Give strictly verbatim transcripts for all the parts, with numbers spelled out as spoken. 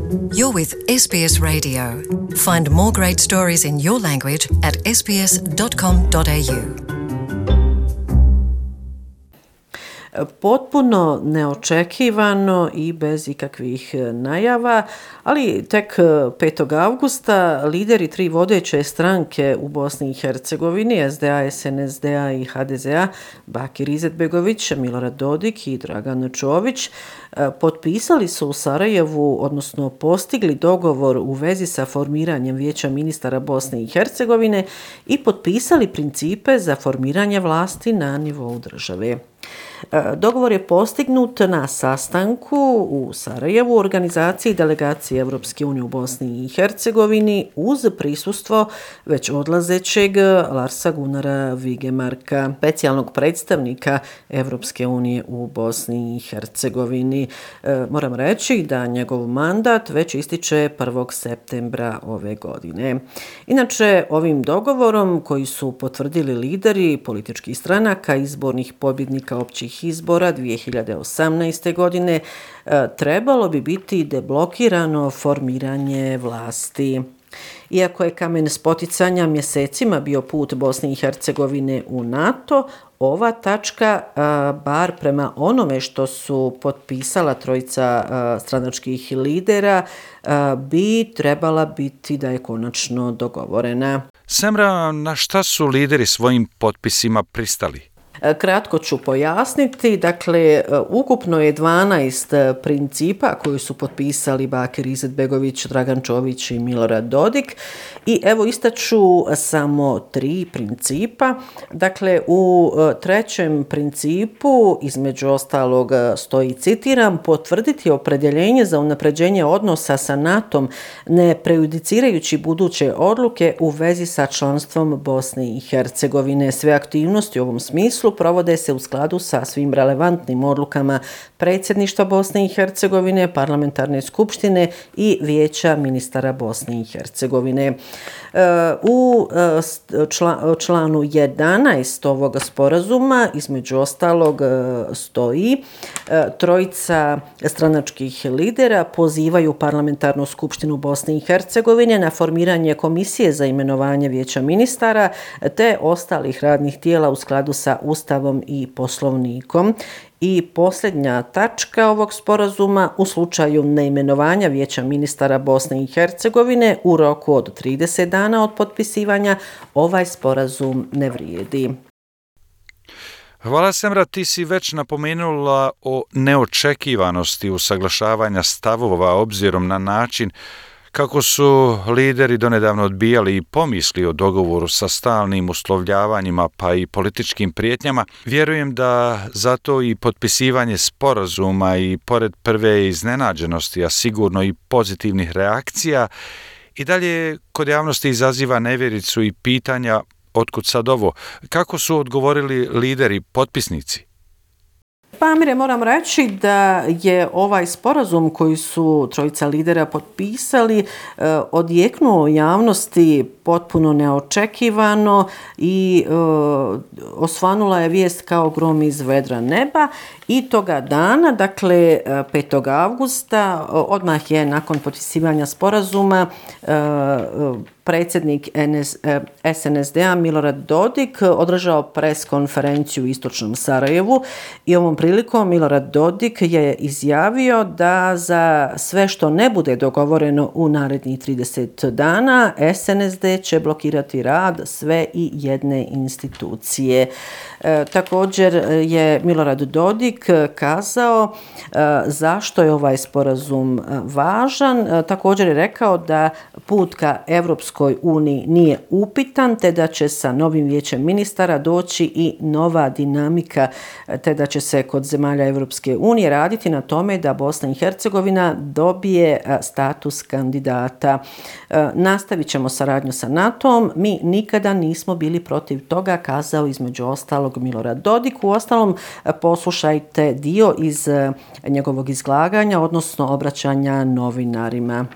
You're with S B S Radio. Find more great stories in your language at s b s dot com dot a u. Potpuno neočekivano i bez ikakvih najava, ali tek petog avgusta lideri tri vodeće stranke u Bosni i Hercegovini, S D A, S N S D A i H D Z A, Bakir Izetbegović, Milorad Dodik i Dragan Čović, potpisali su u Sarajevu, odnosno postigli dogovor u vezi sa formiranjem Vijeća ministara Bosne i Hercegovine i potpisali principe za formiranje vlasti na nivou države. Dogovor je postignut na sastanku u Sarajevu u organizaciji delegacije Evropske unije u Bosni i Hercegovini uz prisustvo već odlazećeg Larsa Gunnara Vigemarka, specijalnog predstavnika Evropske unije u Bosni i Hercegovini. E, moram reći da njegov mandat već ističe prvog septembra ove godine. Inače, ovim dogovorom koji su potvrdili lideri političkih stranaka izbornih pobjednika općih izbora dvije hiljade osamnaeste. godine trebalo bi biti deblokirano formiranje vlasti. Iako je kamen spoticanja mjesecima bio put Bosne i Hercegovine u NATO, ova tačka, bar prema onome što su potpisala trojica stranačkih lidera, bi trebala biti da je konačno dogovorena. Semra, na šta su lideri svojim potpisima pristali? Kratko ću pojasniti, dakle, ukupno je dvanaest principa koji su potpisali Bakir Izetbegović, Dragan Čović i Milorad Dodik i evo istaću samo tri principa. Dakle, u trećem principu, između ostalog, stoji, citiram, potvrditi opredjeljenje za unapređenje odnosa sa NATO-om ne prejudicirajući buduće odluke u vezi sa članstvom Bosne i Hercegovine. Sve aktivnosti u ovom smislu provode se u skladu sa svim relevantnim odlukama predsjedništva Bosne i Hercegovine, parlamentarne skupštine i Vijeća ministara Bosne i Hercegovine. U članu jedanaest ovog sporazuma, između ostalog, stoji trojica stranačkih lidera pozivaju parlamentarnu skupštinu Bosne i Hercegovine na formiranje komisije za imenovanje Vijeća ministara te ostalih radnih tijela u skladu sa Ustavom i Poslovnikom. I posljednja tačka ovog sporazuma, u slučaju neimenovanja Vijeća ministara Bosne i Hercegovine u roku od trideset dana od potpisivanja, ovaj sporazum ne vrijedi. Hvala, Semra, ti si već napomenula o neočekivanosti usaglašavanja stavova obzirom na način kako su lideri donedavno odbijali i pomisli o dogovoru sa stalnim uslovljavanjima pa i političkim prijetnjama. Vjerujem da zato i potpisivanje sporazuma i pored prve iznenađenosti, a sigurno i pozitivnih reakcija, i dalje kod javnosti izaziva nevjericu i pitanja otkud sad ovo. Kako su odgovorili lideri potpisnici? Pa, Amire, moram reći da je ovaj sporazum koji su trojica lidera potpisali eh, odjeknuo javnosti potpuno neočekivano i eh, osvanula je vijest kao grom iz vedra neba i toga dana, dakle petog avgusta, odmah je nakon potpisivanja sporazuma eh, predsjednik S N S D A Milorad Dodik održao pres konferenciju u istočnom Sarajevu i ovom prilikom Milorad Dodik je izjavio da za sve što ne bude dogovoreno u narednih trideset dana S N S D će blokirati rad sve i jedne institucije. E, također je Milorad Dodik kazao e, zašto je ovaj sporazum važan. E, također je rekao da put ka Evropskoj uniji nije upitan, te da će sa novim vijećem ministara doći i nova dinamika, te da će se kod zemalja Evropske unije raditi na tome da Bosna i Hercegovina dobije status kandidata. E, nastavit ćemo saradnju sa NATO-om. Mi nikada nismo bili protiv toga, kazao između ostalog Milorad Dodik. U ostalom, poslušajte dio iz njegovog izlaganja, odnosno obraćanja novinarima.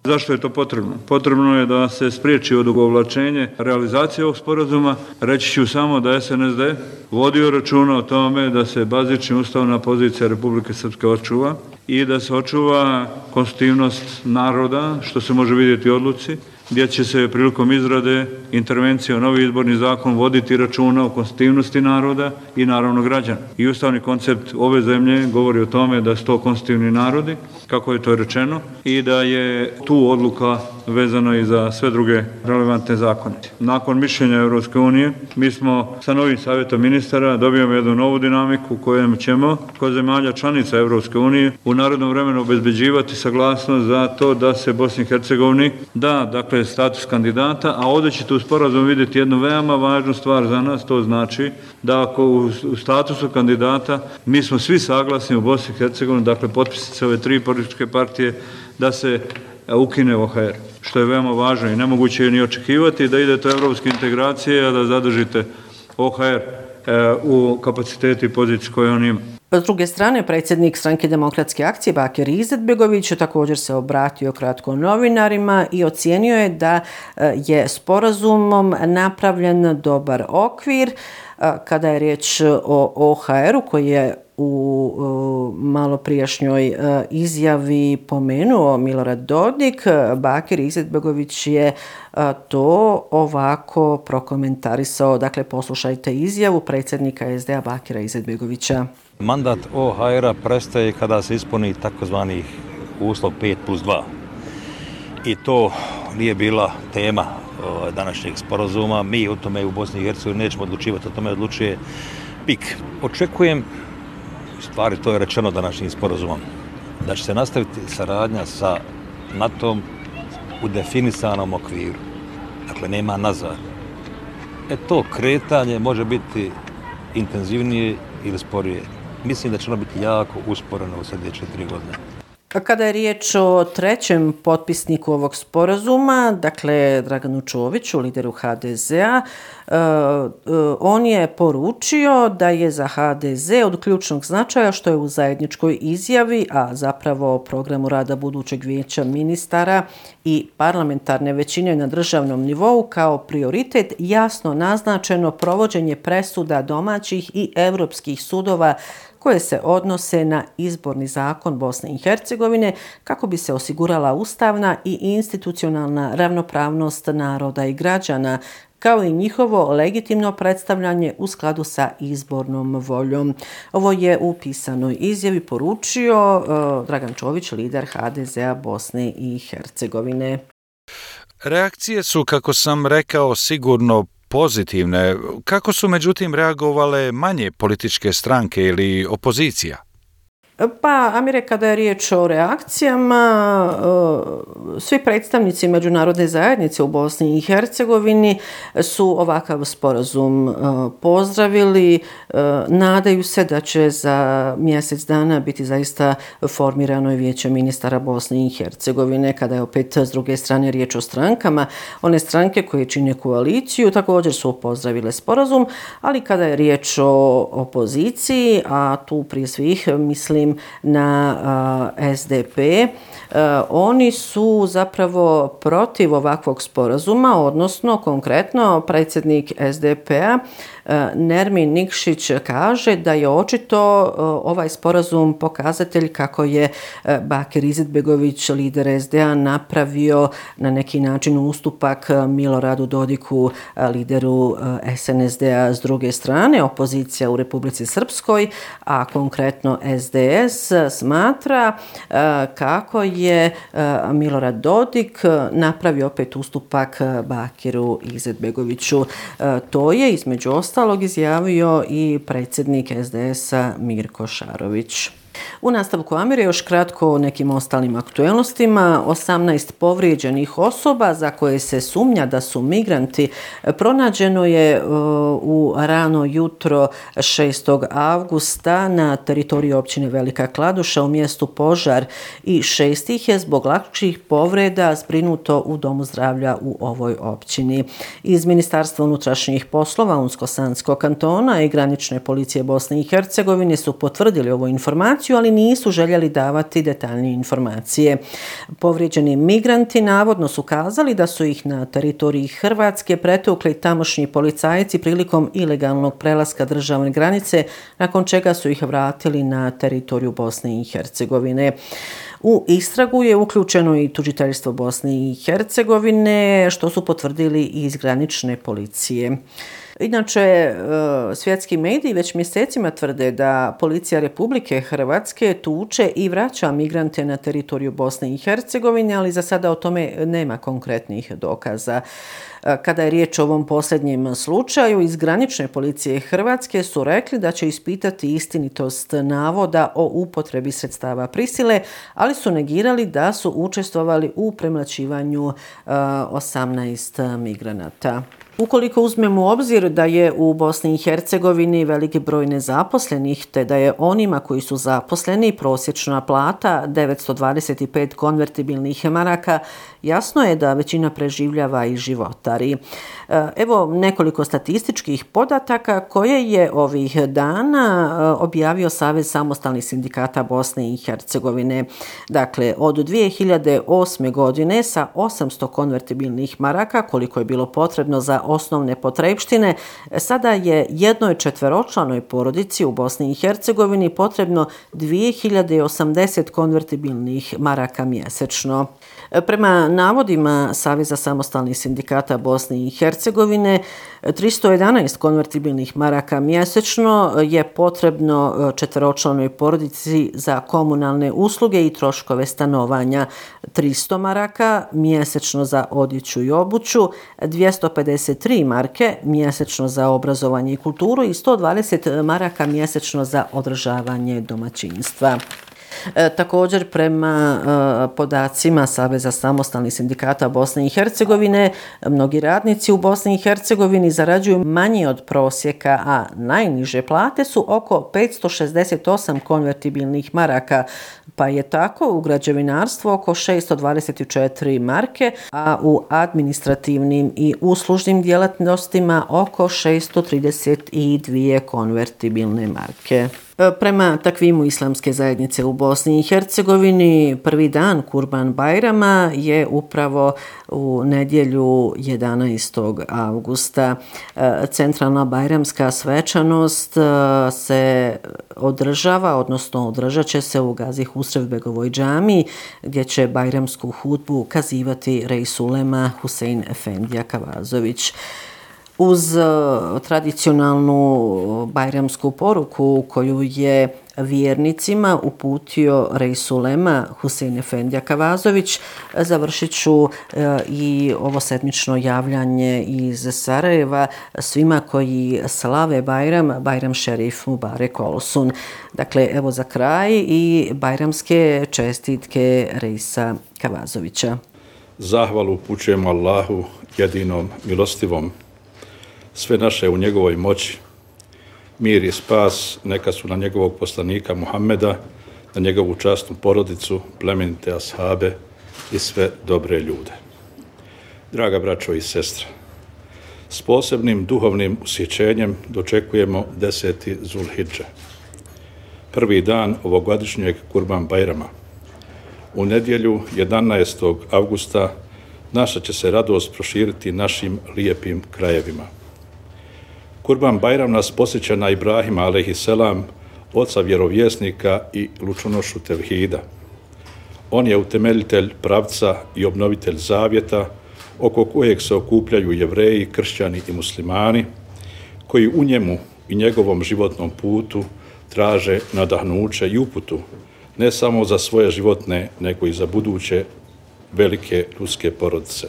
Zašto je to potrebno? Potrebno je da se spriječi odugovlačenje realizacije ovog sporazuma. Reći ću samo da S N S D vodio računa o tome da se bazična ustavna pozicija Republike Srpske očuva i da se očuva konstitutivnost naroda, što se može vidjeti u odluci, gdje će se prilikom izrade intervencije o novi izborni zakon voditi računa o konstitutivnosti naroda i naravno građana. I ustavni koncept ove zemlje govori o tome da su to konstitutivni narodi, kako je to rečeno, i da je tu odluka vezano i za sve druge relevantne zakone. Nakon mišljenja Europske unije, mi smo sa novim savjetom ministara dobijamo jednu novu dinamiku u kojem ćemo kod zemalja članica Europske unije u narednom vremenu obezbeđivati saglasnost za to da se Bosni i Hercegovini da, dakle, status kandidata, a ovdje ćete u sporazumu vidjeti jednu veoma važnu stvar za nas, to znači da ako u, u statusu kandidata mi smo svi saglasni u Bosni i Hercegovini, dakle potpisnice ove tri političke partije, da se ukine O H R, što je veoma važno i nemoguće je ni očekivati da idete u evropske integracije, a da zadržite O H R e, u kapaciteti i poziciji koje on ima. S druge strane, predsjednik Stranke demokratske akcije Bakir Izetbegović također se obratio kratko novinarima i ocijenio je da je sporazumom napravljen dobar okvir kada je riječ o O H R-u koji je u malo prijašnjoj izjavi pomenuo Milorad Dodik. Bakir Izetbegović je to ovako prokomentarisao. Dakle, poslušajte izjavu predsjednika S D A Bakira Izetbegovića. Mandat O H R-a prestaje kada se ispuni takozvani uslov pet plus dva. I to nije bila tema današnjeg sporazuma. Mi o tome u Bosni i Hercegovini nećemo odlučivati, o tome odlučuje P I K. Očekujem, stvari to je rečeno današnjim sporazumom, da će se nastaviti saradnja sa NATO-om u definisanom okviru. Dakle, nema nazad. E to kretanje može biti intenzivnije ili sporije. Mislim da će ono biti jako usporeno u sljedeće tri godine. Kada je riječ o trećem potpisniku ovog sporazuma, dakle Draganu Čoviću, lideru H D Z-a, on je poručio da je za H D Z od ključnog značaja što je u zajedničkoj izjavi, a zapravo programu rada budućeg vijeća ministara i parlamentarne većine na državnom nivou kao prioritet jasno naznačeno provođenje presuda domaćih i europskih sudova koje se odnose na izborni zakon Bosne i Hercegovine kako bi se osigurala ustavna i institucionalna ravnopravnost naroda i građana, kao i njihovo legitimno predstavljanje u skladu sa izbornom voljom. Ovo je u pisanoj izjavi poručio uh, Dragan Čović, lider H D Z-a Bosne i Hercegovine. Reakcije su, kako sam rekao, sigurno pozitivne. Kako su međutim reagovale manje političke stranke ili opozicija? Pa, Amire, kada je riječ o reakcijama, svi predstavnici međunarodne zajednice u Bosni i Hercegovini su ovakav sporazum pozdravili. Nadaju se da će za mjesec dana biti zaista formirano i vijeće ministara Bosne i Hercegovine. Kada je opet s druge strane riječ o strankama, one stranke koje čine koaliciju također su pozdravile sporazum, ali kada je riječ o opoziciji, a tu prije svih mislim na uh, S D P, uh, oni su zapravo protiv ovakvog sporazuma, odnosno konkretno predsjednik S D P-a Nermin Nikšić kaže da je očito ovaj sporazum pokazatelj kako je Bakir Izetbegović, lider S D A, napravio na neki način ustupak Miloradu Dodiku, lideru S N S D-a s druge strane. Opozicija u Republici Srpskoj, a konkretno S D S, smatra kako je Milorad Dodik napravio opet ustupak Bakiru Izetbegoviću. To je između ostalog izjavio i predsjednik S D S-a Mirko Šarović. U nastavku, Amire, još kratko o nekim ostalim aktuelnostima. osamnaest povrijeđenih osoba za koje se sumnja da su migranti pronađeno je u rano jutro šestog avgusta na teritoriji općine Velika Kladuša u mjestu Požar i šest ih je zbog lakših povreda zbrinuto u domu zdravlja u ovoj općini. Iz Ministarstva unutrašnjih poslova Unsko-Sanskog kantona i granične policije Bosne i Hercegovine su potvrdili ovu informaciju, ali ali nisu željeli davati detaljnije informacije. Povrijeđeni migranti navodno su kazali da su ih na teritoriji Hrvatske pretukli tamošnji policajci prilikom ilegalnog prelaska državne granice, nakon čega su ih vratili na teritoriju Bosne i Hercegovine. U istragu je uključeno i tužiteljstvo Bosne i Hercegovine, što su potvrdili i iz granične policije. Inače, svjetski mediji već mjesecima tvrde da policija Republike Hrvatske tuče i vraća migrante na teritoriju Bosne i Hercegovine, ali za sada o tome nema konkretnih dokaza. Kada je riječ o ovom posljednjem slučaju, iz granične policije Hrvatske su rekli da će ispitati istinitost navoda o upotrebi sredstava prisile, ali su negirali da su učestvovali u premlaćivanju osamnaest migranata. Ukoliko uzmemo u obzir da je u Bosni i Hercegovini veliki broj nezaposlenih, te da je onima koji su zaposleni prosječna plata devetsto dvadeset pet konvertibilnih maraka, jasno je da većina preživljava i životari. Evo nekoliko statističkih podataka koje je ovih dana objavio Savez samostalnih sindikata Bosne i Hercegovine. Dakle, od dvije hiljade osme. godine sa osamsto konvertibilnih maraka, koliko je bilo potrebno za osnovne potrepštine, sada je jednoj četveročlanoj porodici u Bosni i Hercegovini potrebno dvije hiljade osamdeset konvertibilnih maraka mjesečno. Prema navodima Saveza samostalnih sindikata Bosne i Hercegovine, tristo jedanaest konvertibilnih maraka mjesečno je potrebno četveročlanoj porodici za komunalne usluge i troškove stanovanja, tristo maraka mjesečno za odjeću i obuću, dvjesto pedeset tri marke mjesečno za obrazovanje i kulturu i sto dvadeset maraka mjesečno za održavanje domaćinstva. E, također, prema e, podacima Saveza samostalnih sindikata Bosne i Hercegovine, mnogi radnici u Bosni i Hercegovini zarađuju manje od prosjeka, a najniže plate su oko petsto šezdeset osam konvertibilnih maraka, pa je tako u građevinarstvu oko šesto dvadeset četiri marke, a u administrativnim i uslužnim djelatnostima oko šesto trideset dvije konvertibilne marke. Prema takvimu islamske zajednice u Bosni i Hercegovini, prvi dan Kurban Bajrama je upravo u nedjelju jedanaestog avgusta. Centralna bajramska svečanost se održava, odnosno održat će se u Gazi Husrevbegovoj džamiji, gdje će bajramsku hutbu kazivati Reis ulema Husein Efendija Kavazović. Uz tradicionalnu bajramsku poruku koju je vjernicima uputio Reis ulema Husein Efendija Kavazović, završit ću i ovo sedmično javljanje iz Sarajeva svima koji slave Bajram, Bajram Šerif Mubarek Olsun. Dakle, evo za kraj i bajramske čestitke Reisa Kavazovića. Zahvalu upućujemo Allahu, jedinom milostivom, sve naše u njegovoj moći. Mir i spas neka su na njegovog poslanika Muhammeda, na njegovu časnu porodicu, plemenite ashabe i sve dobre ljude. Draga braćo i sestre, s posebnim duhovnim usjećenjem dočekujemo deseti Zulhidže, prvi dan ovogodišnjeg Kurban Bajrama. U nedjelju jedanaestog avgusta naša će se radost proširiti našim lijepim krajevima. Kurban Bajram nas posjeća na Ibrahima alejhiselam, oca vjerovjesnika i lučonošu tevhida. On je utemeljitelj pravca i obnovitelj zavjeta oko kojeg se okupljaju Jevreji, kršćani i muslimani, koji u njemu i njegovom životnom putu traže nadahnuće i uputu, ne samo za svoje životne, nego i za buduće velike ljudske porodice.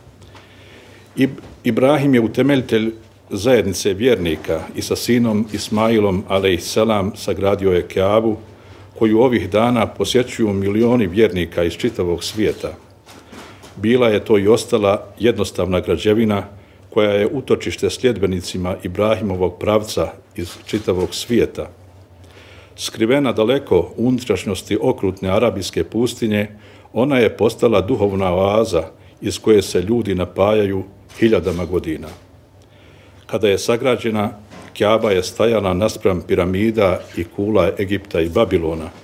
Ibrahim je utemeljitelj zajednice vjernika i sa sinom Ismailom alejhiselam sagradio je Keabu, koju ovih dana posjećuju milioni vjernika iz čitavog svijeta. Bila je to i ostala jednostavna građevina koja je utočište sljedbenicima Ibrahimovog pravca iz čitavog svijeta. Skrivena daleko u unutrašnjosti okrutne arabijske pustinje, ona je postala duhovna oaza iz koje se ljudi napajaju hiljadama godina. Kada je sagrađena, Kjaba je stajala naspram piramida i kula Egipta i Babilona,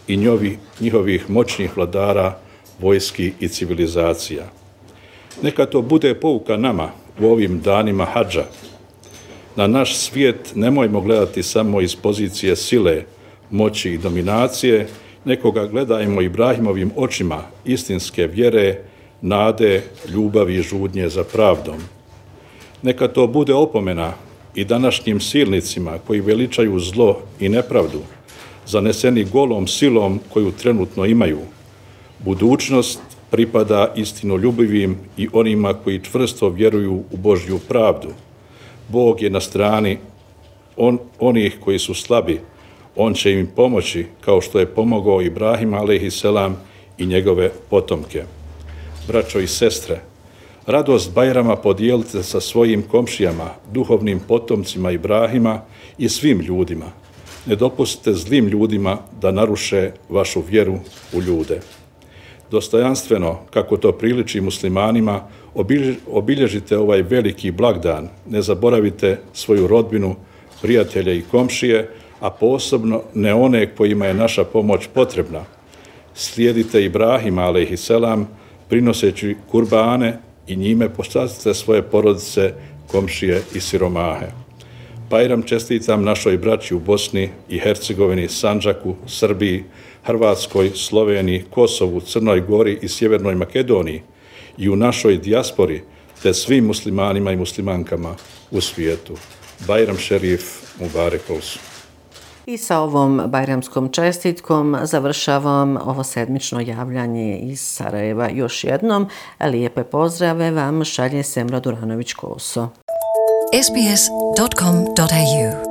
i njovi, njihovih moćnih vladara, vojski i civilizacija. Neka to bude pouka nama u ovim danima hadža. Na naš svijet nemojmo gledati samo iz pozicije sile, moći i dominacije, nekoga gledajmo Ibrahimovim očima istinske vjere, nade, ljubavi i žudnje za pravdom. Neka to bude opomena i današnjim silnicima koji veličaju zlo i nepravdu, zaneseni golom silom koju trenutno imaju. Budućnost pripada istinoljubivim i onima koji čvrsto vjeruju u Božju pravdu. Bog je na strani on, onih koji su slabi. On će im pomoći kao što je pomogao Ibrahim alejhiselam i njegove potomke. Braćo i sestre, radost Bajrama podijelite sa svojim komšijama, duhovnim potomcima Ibrahima i svim ljudima. Ne dopustite zlim ljudima da naruše vašu vjeru u ljude. Dostojanstveno, kako to priliči muslimanima, obilježite ovaj veliki blagdan. Ne zaboravite svoju rodbinu, prijatelje i komšije, a posebno ne one kojima je naša pomoć potrebna. Slijedite Ibrahima alejhiselam, prinoseći kurbane i njime počastite svoje porodice, komšije i siromahe. Bajram čestitam našoj braći u Bosni i Hercegovini, Sandžaku, Srbiji, Hrvatskoj, Sloveniji, Kosovu, Crnoj Gori i Sjevernoj Makedoniji i u našoj dijaspori, te svim muslimanima i muslimankama u svijetu. Bajram šerif Mubarek olsun. I sa ovom bajramskom čestitkom završavam ovo sedmično javljanje iz Sarajeva. Još jednom lijepe pozdrave vam šalje Semra Duranović-Koso. s b s dot com dot a u